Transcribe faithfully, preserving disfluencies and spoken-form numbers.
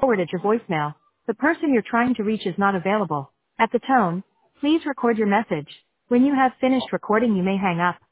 forwarded your voicemail. The person you're trying to reach is not available. At the tone, please record your message. When you have finished recording, you may hang up.